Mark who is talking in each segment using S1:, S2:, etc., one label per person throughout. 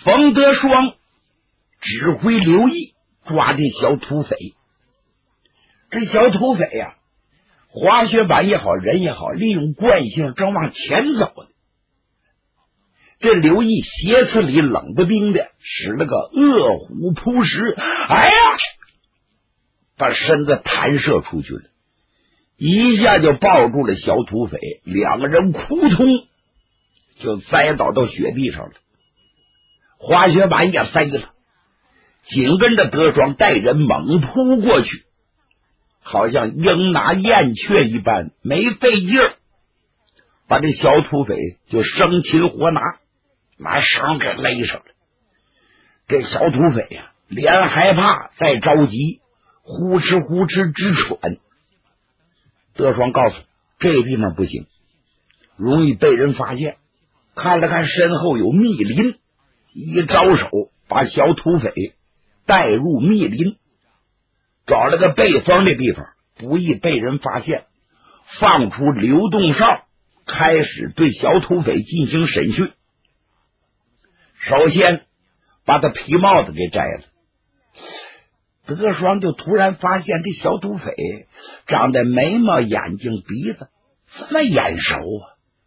S1: 冯德双指挥刘毅抓这小土匪。这小土匪呀，滑雪板也好，人也好，利用惯性正往前走呢。这刘毅斜刺里冷不丁的使了个饿虎扑食，哎呀，把身子弹射出去了，一下就抱住了小土匪，两个人扑通就栽倒到雪地上了，滑雪板也飞了，紧跟着德双带人猛扑过去，好像鹰拿燕雀一般，没费劲儿，把这小土匪就生擒活拿，拿绳给勒上了。这小土匪呀，连害怕再着急，呼哧呼哧直喘。德双告诉这地方不行，容易被人发现，看了看身后有密林，一招手把小土匪带入密林，找了个背风的地方，不易被人发现，放出流动哨，开始对小土匪进行审讯。首先把他皮帽子给摘了。德双就突然发现这小土匪长得眉毛眼睛鼻子这么眼熟啊，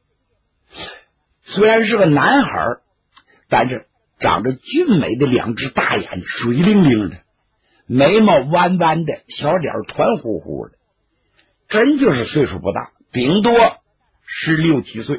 S1: 虽然是个男孩，但是长着俊美的两只大眼，水灵灵的，眉毛弯弯的，小脸团乎乎的，真就是岁数不大，顶多16、17岁。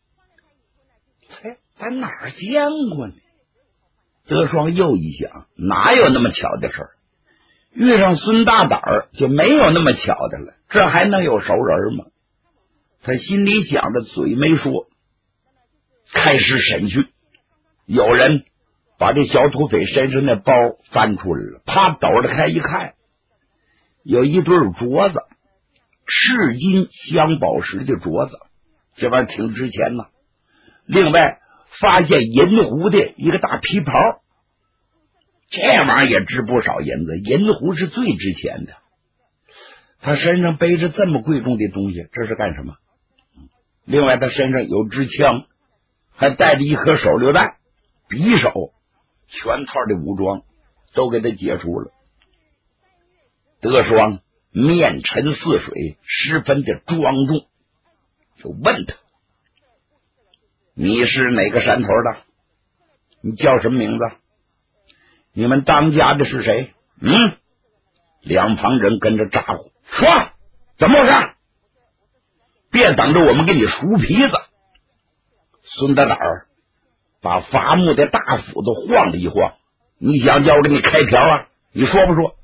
S1: 咱哪儿见过呢？德双又一想，哪有那么巧的事儿？遇上孙大胆就没有那么巧的了，这还能有熟人吗？他心里想着，嘴没说。开始审讯，有人把这小土匪身上的包翻出来了，啪抖着开一看，有一对镯子，赤金镶宝石的镯子，这玩意儿挺值钱呐。另外发现银狐的一个大皮袍，这玩意儿也值不少银子，银狐是最值钱的。他身上背着这么贵重的东西，这是干什么？另外他身上有支枪，还带着一颗手榴弹、匕首，全套的武装都给他解除了。德双面沉似水，十分的庄重，就问他：你是哪个山头的？你叫什么名字？你们当家的是谁？两旁人跟着咋呼，说怎么回事？别等着我们给你梳皮子。孙大胆把伐木的大斧子晃了一晃，你想叫我给你开瓢啊？你说不说？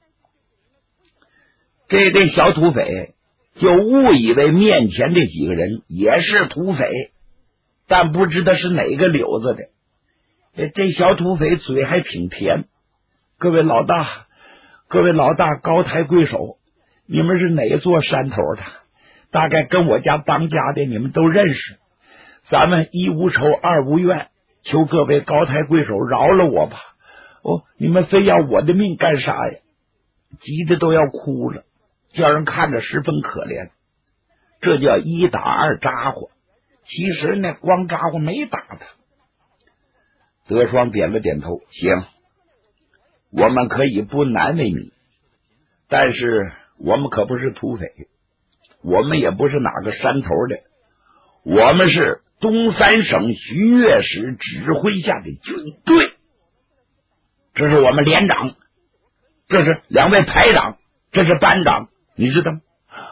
S1: 这小土匪就误以为面前这几个人也是土匪，但不知道是哪个柳子的。这小土匪嘴还挺甜，各位老大高抬贵手，你们是哪座山头的？大概跟我家当家的你们都认识，咱们一无仇二无怨，求各位高抬贵手饶了我吧。你们非要我的命干啥呀？急得都要哭了，叫人看着十分可怜。这叫一打二扎呼，其实呢光扎呼没打他。德双点了点头，行，我们可以不难为你，但是我们可不是土匪，我们也不是哪个山头的，我们是东三省徐悦使指挥下的军队，这是我们连长，这是2位排长，这是班长，你知道吗？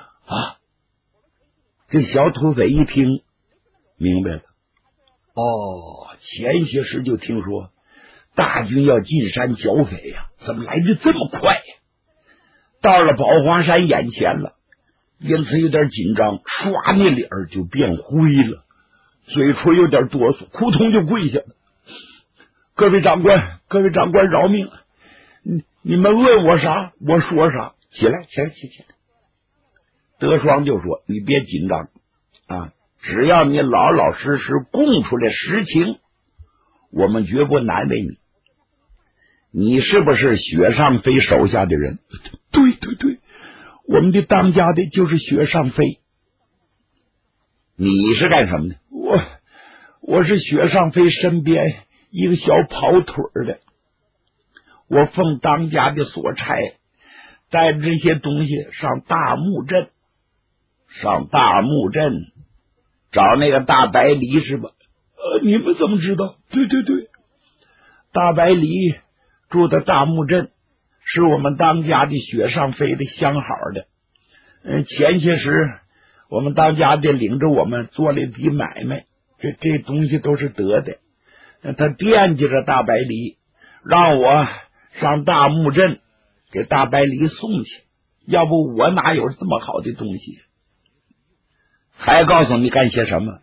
S1: 这小土匪一听明白了，前些时就听说大军要进山剿匪呀，怎么来的这么快呀？到了宝华山眼前了，因此有点紧张，唰那脸就变灰了，嘴唇有点哆嗦，扑通就跪下了。各位长官饶命，你们问我啥我说啥。起来。德双就说，你别紧张啊，只要你老老实实供出来实情，我们绝不难为你。你是不是雪上飞手下的人？对，我们的当家的就是雪上飞。你是干什么的？我是雪上飞身边一个小跑腿的。我奉当家的所差，带着这些东西上大木镇，找那个大白梨是吧？你们怎么知道？对，大白梨住的大木镇，是我们当家的雪上飞的相好的。前些时我们当家的领着我们做了一笔买卖，这东西都是得的。他惦记着大白梨，让我上大木镇给大白梨送去，要不我哪有这么好的东西？还告诉你干些什么？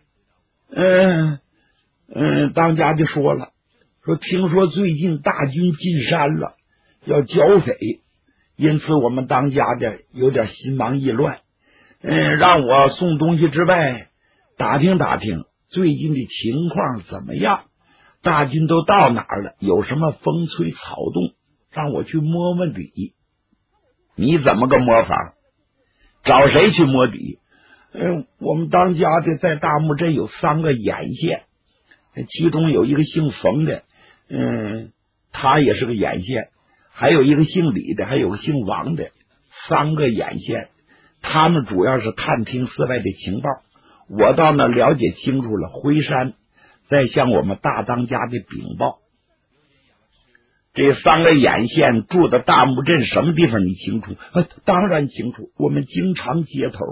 S1: 当家的说了，说听说最近大军进山了，要剿匪，因此我们当家的有点心忙意乱。让我送东西之外，打听打听最近的情况怎么样，大军都到哪儿了，有什么风吹草动，让我去摸摸底。你怎么个摸法？找谁去摸底？我们当家的在大木镇有3个眼线，其中有一个姓冯的，他也是个眼线，还有一个姓李的，还有个姓王的，3个眼线。他们主要是探听寺外的情报，我到那了解清楚了，回山再向我们大当家的禀报。这3个眼线住的大木镇什么地方你清楚？当然清楚，我们经常接头。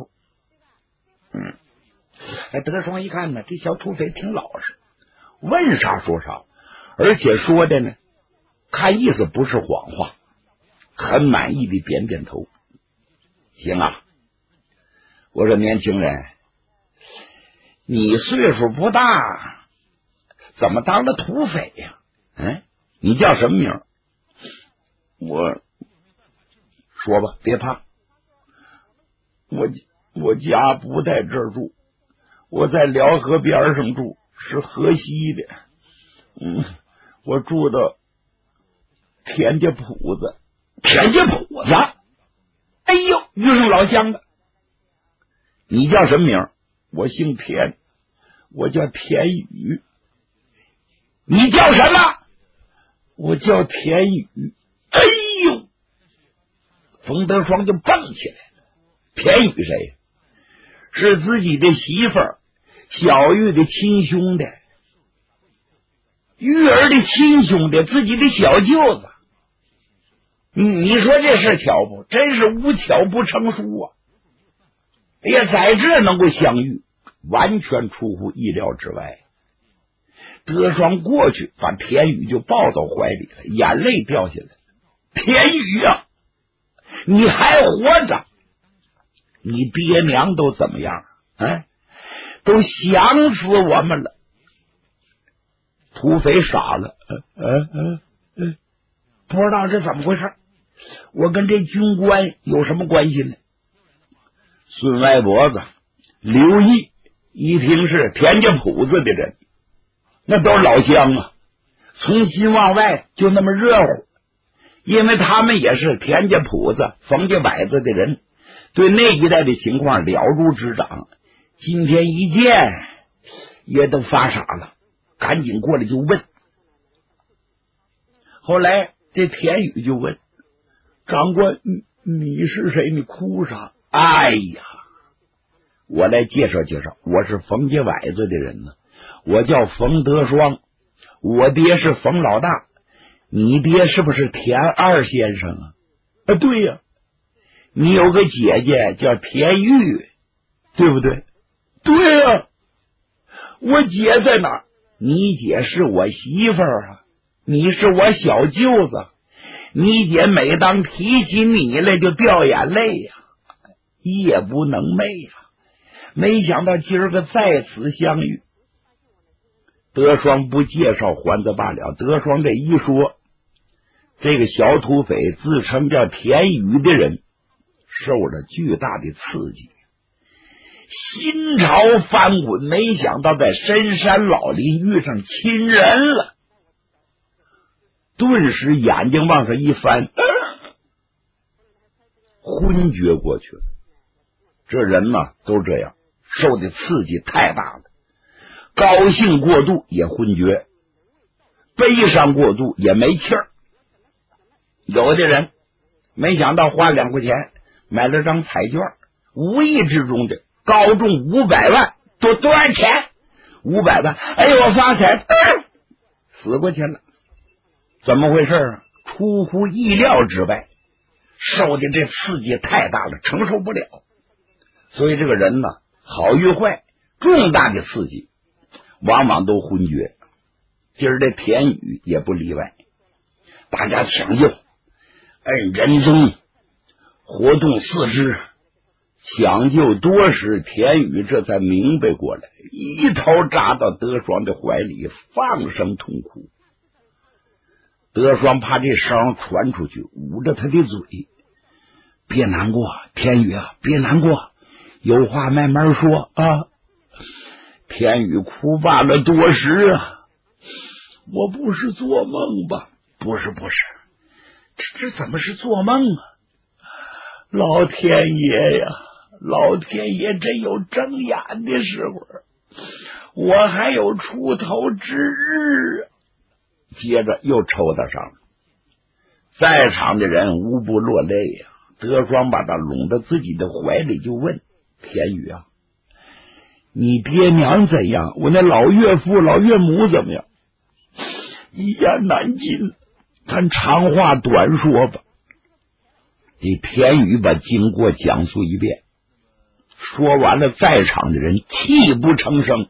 S1: 德双一看呢，这小土匪挺老实，问啥说啥，而且说的呢，看意思不是谎话，很满意的点点头。行啊，我说年轻人，你岁数不大，怎么当了土匪呀？你叫什么名？我说吧，别怕。我家不在这儿住，我在辽河边上住，是河西的。我住的田家铺子。田家铺子？哎呦，遇上老乡了。你叫什么名？我姓田，我叫田宇。你叫什么？我叫田宇。哎呦，冯德双就蹦起来了。田宇谁？是自己的媳妇儿小玉的亲兄弟，玉儿的亲兄弟，自己的小舅子。你说这事巧不？真是无巧不成书啊！哎呀，在这能够相遇，完全出乎意料之外。德双过去把田宇就抱到怀里了，眼泪掉下来。田宇啊，你还活着？你爹娘都怎么样？都想死我们了。土匪傻了，不知道这怎么回事。我跟这军官有什么关系呢？孙歪脖子、刘毅一听是田家铺子的人，那都是老乡啊，从心往外就那么热乎，因为他们也是田家铺子、冯家崴子的人，对那一带的情况了如指掌。今天一见也都发傻了，赶紧过来就问。后来这田宇就问长官，你是谁？你哭啥？哎呀，我来介绍介绍，我是冯家崴子的人呢，我叫冯德双，我爹是冯老大，你爹是不是田二先生啊？对呀。你有个姐姐叫田玉，对不对？对呀。我姐在哪儿？你姐是我媳妇儿啊，你是我小舅子，你姐每当提起你来就掉眼泪呀，夜不能寐呀。没想到今儿个在此相遇。德双不介绍还则罢了，德双这一说，这个小土匪自称叫田宇的人受了巨大的刺激，心潮翻滚，没想到在深山老林遇上亲人了，顿时眼睛往上一翻，昏厥过去了。这人呢都这样，受的刺激太大了，高兴过度也昏厥。 悲伤过度，也没气儿。有的人没想到花2块钱买了张彩券，无意之中的高中500万，多少钱？500万！哎呦，我发财，死过去了。怎么回事啊？出乎意料之外，受的这刺激太大了，承受不了。所以这个人呢，好与坏，重大的刺激往往都昏厥。今儿这田宇也不例外，大家抢救，摁人中，活动四肢，抢救多时，田宇这才明白过来，一头扎到德双的怀里，放声痛哭。德双怕这声传出去，捂着他的嘴，别难过，田宇啊，别难过，有话慢慢说啊。田宇哭罢了多时啊，我不是做梦吧？不是，这怎么是做梦啊？老天爷呀，老天爷真有睁眼的时候，我还有出头之日啊！接着又抽打上了，在场的人无不落泪呀。德双把他拢到自己的怀里，就问田宇啊，你爹娘怎样？我那老岳父老岳母怎么样？一言难尽，咱长话短说吧。这田宇把经过讲述一遍，说完了，在场的人泣不成声，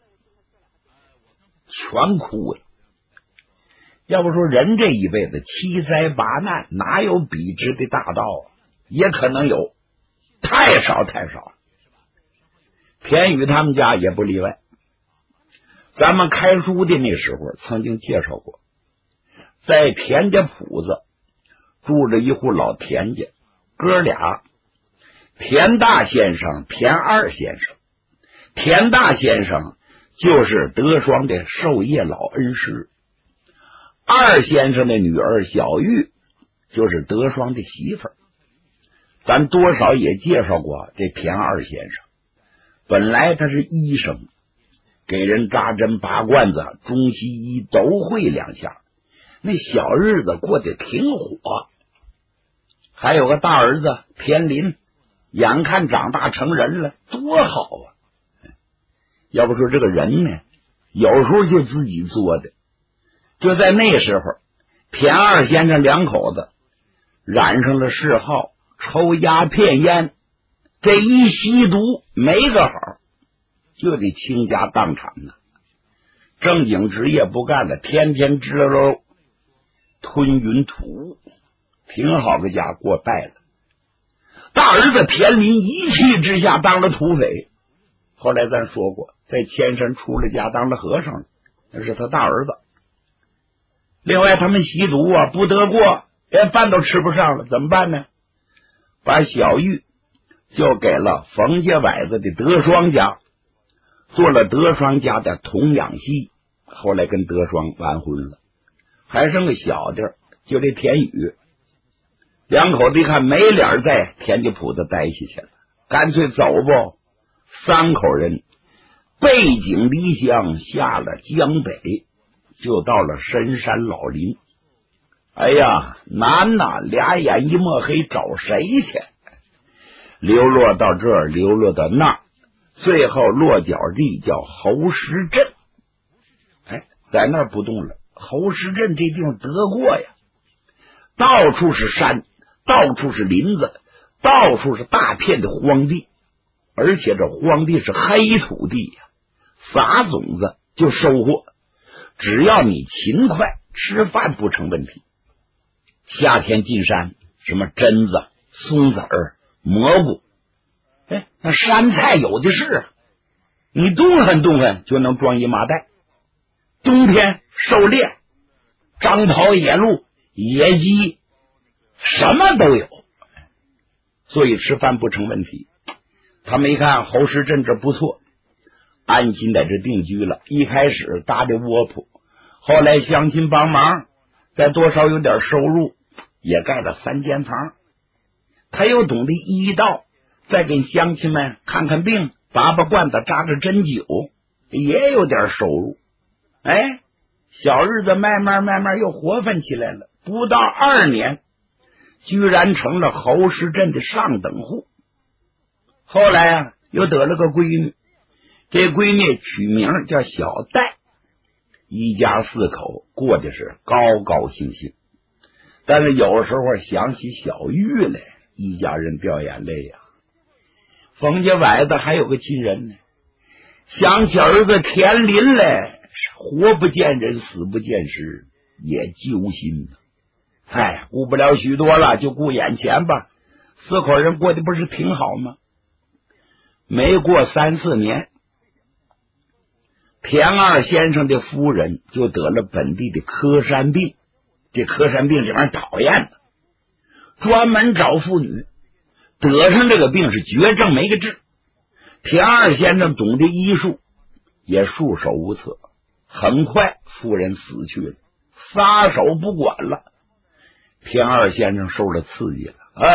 S1: 全哭了。要不说人这一辈子七灾八难，哪有比之的大道啊？也可能有，太少太少。田宇他们家也不例外。咱们开书的那时候曾经介绍过，在田家铺子住着一户老田家，哥俩，田大先生、田二先生。田大先生就是德双的授业老恩师，二先生的女儿小玉就是德双的媳妇儿。咱多少也介绍过这田二先生，本来他是医生，给人扎针拔罐子，中西医都会2下，那小日子过得挺火。还有个大儿子田林，眼看长大成人了，多好啊！要不说这个人呢，有时候就自己作的。就在那时候，田二先生2口子染上了嗜好，抽鸦片烟，这一吸毒没个好，就得倾家荡产呢。正经职业不干了，天天支喽吞云吐雾，挺好个家过败了。大儿子田林一气之下当了土匪，后来咱说过，在千山出了家当了和尚了，那是他大儿子。另外他们吸毒啊，不得过，连饭都吃不上了，怎么办呢？把小玉就给了冯家崴子的德双家，做了德双家的童养媳，后来跟德双完婚了。还剩个小的，就这田宇。2口子一看没脸在田家铺子待下去了，干脆走不。3口人背井离乡，下了江北，就到了深山老林。哎呀，难呐，俩眼一抹黑，找谁去？流落到这儿，流落到那儿，最后落脚地叫侯石镇。在那儿不动了。侯石镇这地方得过呀，到处是山，到处是林子，到处是大片的荒地，而且这荒地是黑土地呀，撒种子就收获，只要你勤快，吃饭不成问题。夏天进山，什么榛子、松子儿、蘑菇，那山菜有的是啊，你动换动换就能装一麻袋。冬天狩猎，张袍、野鹿、野鸡，什么都有，所以吃饭不成问题。他们一看侯石镇这不错，安心在这定居了。一开始搭的窝铺，后来乡亲帮忙，再多少有点收入，也盖了3间房。他又懂得医道，再给乡亲们看看病，拔拔罐子，扎扎针灸，也有点收入。 小日子慢慢又活泛起来了，不到2年，居然成了侯氏镇的上等户。后来啊，又得了个闺女，这闺女取名叫小戴，一家4口过的是高高兴兴。但是有时候想起小玉来，一家人掉眼泪呀。冯家崴子还有个亲人呢，想起儿子田林来，活不见人，死不见尸，也揪心。顾不了许多了，就顾眼前吧。4口人过得不是挺好吗？没过3、4年，田二先生的夫人就得了本地的科山病。这科山病这玩意儿讨厌的，专门找妇女，得上这个病是绝症没个治。田二先生懂得医术，也束手无策。很快夫人死去了，撒手不管了。田二先生受了刺激了，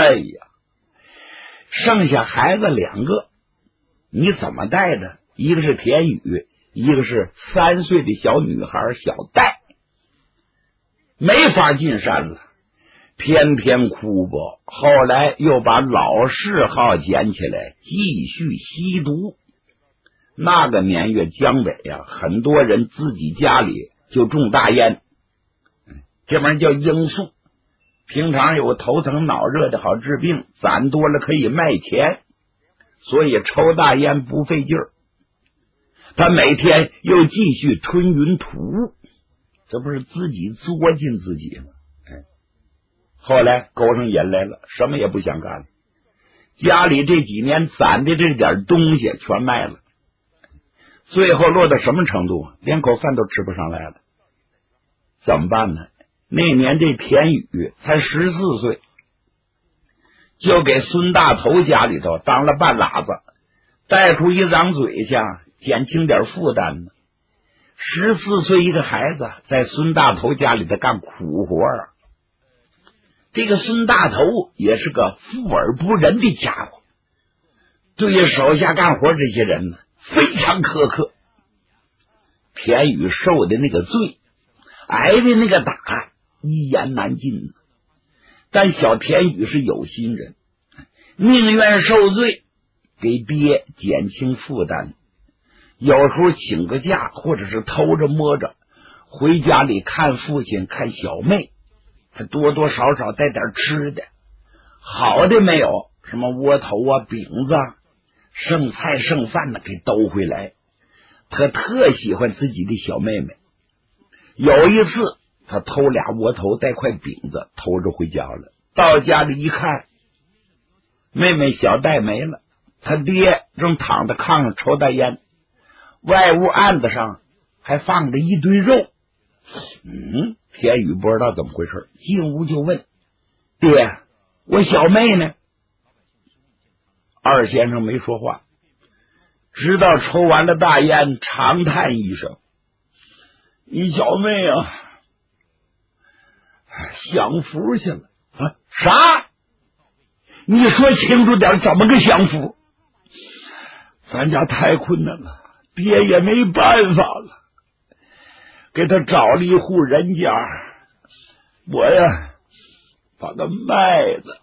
S1: 剩下孩子2个，你怎么带的？一个是田宇，一个是3岁的小女孩小戴，没法进山了，偏偏哭吧。后来又把老谥号捡起来，继续吸毒。那个年月江北啊，很多人自己家里就种大烟，这玩意儿叫罂粟。平常有头疼脑热的好治病，攒多了可以卖钱，所以抽大烟不费劲儿。他每天又继续吞云吐雾，这不是自己作进自己吗？后来勾上瘾来了，什么也不想干了。家里这几年攒的这点东西全卖了，最后落到什么程度？连口饭都吃不上来了。怎么办呢？那年这田宇才14岁，就给孙大头家里头当了半拉子，带出一张嘴下，减轻点负担呢。14岁一个孩子在孙大头家里头干苦活啊。这个孙大头也是个富而不仁的家伙，对于手下干活这些人呢非常苛刻。田宇受的那个罪，挨的那个打，一言难尽。但小田宇是有心人，宁愿受罪给爹减轻负担，有时候请个假，或者是偷着摸着回家里看父亲看小妹，他多多少少带点吃的，好的没有，什么窝头啊饼子剩菜剩饭的给兜回来。他特喜欢自己的小妹妹，有一次他偷2窝头带块饼子偷着回家了，到家里一看，妹妹小戴没了，他爹正躺在炕上抽大烟，外屋案子上还放着一堆肉。田宇不知道怎么回事，进屋就问爹，我小妹呢？二先生没说话，直到抽完了大烟，长叹一声，你小妹啊，享福去了。啥？你说清楚点，怎么个享福？咱家太困难了，爹也没办法了，给他找了一户人家，我呀把他卖了。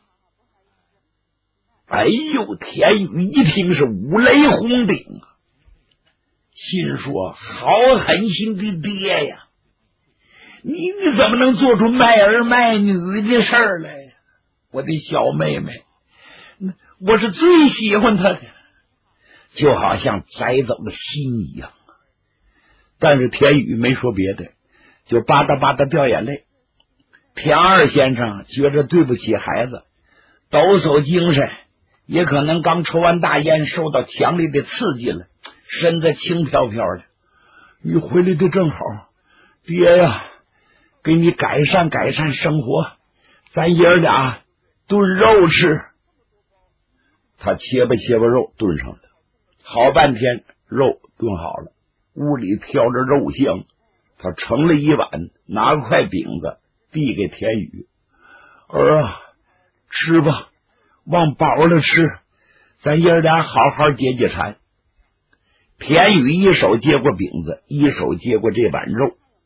S1: 田宇一听是五雷轰顶啊，心说好狠心的爹呀，你怎么能做出卖儿卖女的事儿来呀？我的小妹妹，我是最喜欢她的，就好像摘走了心一样。但是田宇没说别的，就吧嗒吧嗒掉眼泪。田二先生觉着对不起孩子，抖擞精神，也可能刚抽完大烟，受到强烈的刺激了，身子轻飘飘的。你回来的正好，爹呀，给你改善改善生活，咱爷俩炖肉吃。他切吧肉炖上了，好半天肉炖好了，屋里飘着肉香，他盛了一碗，拿块饼子递给田宇，儿啊，吃吧，往饱了吃，咱爷俩好好解解馋。田宇一手接过饼子，一手接过这碗肉，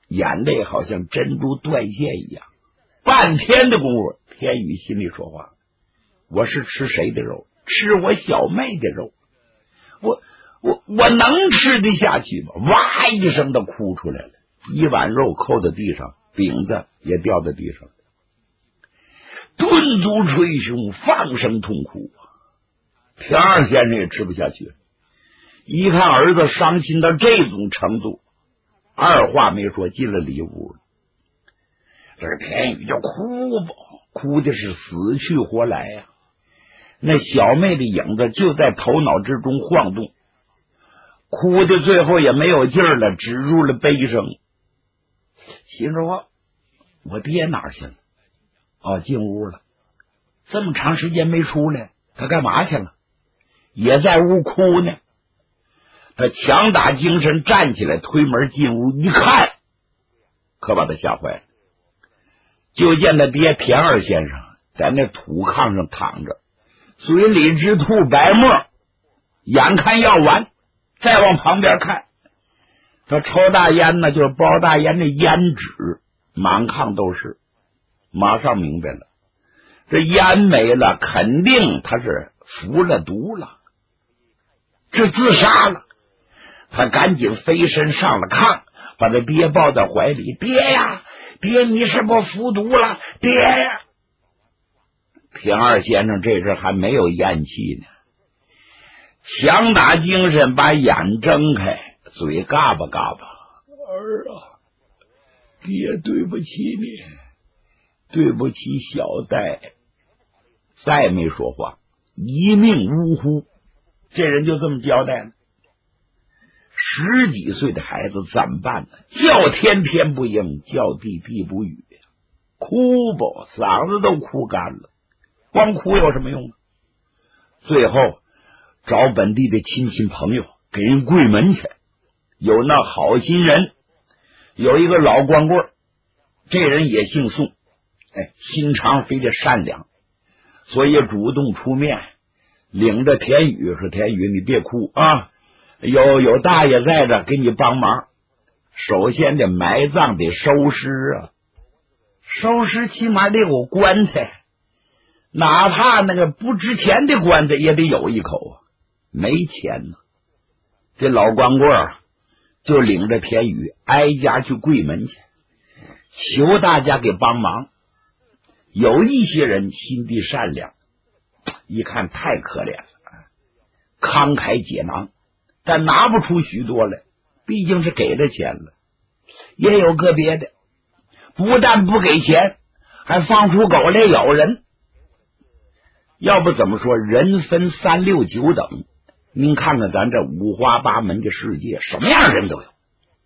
S1: 眼泪好像珍珠断线一样。半天的功夫，田宇心里说话：我是吃谁的肉？吃我小妹的肉。我能吃得下去吗？哇一声的哭出来了，一碗肉扣在地上，饼子也掉在地上，顿足捶胸，放声痛哭。田二先生也吃不下去了，一看儿子伤心到这种程度，二话没说进了里屋了。这个田宇就哭吧，哭的是死去活来呀。那小妹的影子就在头脑之中晃动，哭的最后也没有劲儿了，止住了悲声。心说我爹哪儿去了？哦，进屋了，这么长时间没出来，他干嘛去了？也在屋哭呢。他强打精神站起来，推门进屋一看，可把他吓坏了。就见他爹田二先生在那土炕上躺着，嘴里直吐白沫，眼看要完，再往旁边看，他抽大烟呢，就是包大烟的烟纸满炕都是。马上明白了，这烟没了，肯定他是服了毒了，是自杀了。他赶紧飞身上了炕，把他爹抱在怀里：爹呀，爹，你是不是服毒了？爹呀！田二先生这阵还没有咽气呢，强打精神把眼睁开，嘴嘎巴嘎巴：儿啊，爹对不起你，对不起小戴。再没说话，一命呜呼。这人就这么交代了。10几岁的孩子怎么办呢？叫天天不应，叫地地不语，哭吧，嗓子都哭干了，光哭有什么用？最后找本地的亲戚朋友给人跪门去。有那好心人，有一个老光棍，这人也姓宋，心肠非常善良，所以主动出面领着田宇说：田宇你别哭啊，有大爷在这给你帮忙。首先得埋葬，得收尸啊，收尸起码得有棺材，哪怕那个不值钱的棺材也得有一口啊。没钱呢，这老光棍就领着田宇挨家去跪门去，求大家给帮忙。有一些人心地善良，一看太可怜了，慷慨解囊，但拿不出许多来，毕竟是给了钱了。也有个别的不但不给钱，还放出狗来咬人。要不怎么说人分3、6、9等？您看看咱这五花八门的世界，什么样人都有。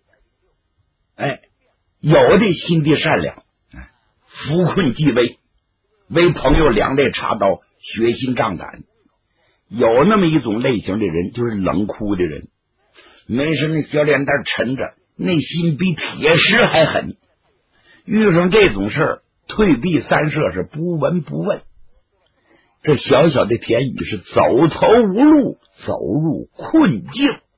S1: 有的心地善良，扶困济危，为朋友两肋插刀，血心仗胆。有那么一种类型的人，就是冷酷的人，没事那小脸蛋沉着，内心比铁石还狠。遇上这种事儿，退避三舍，是不闻不问。这小小的田宇是走投无路，走入困境。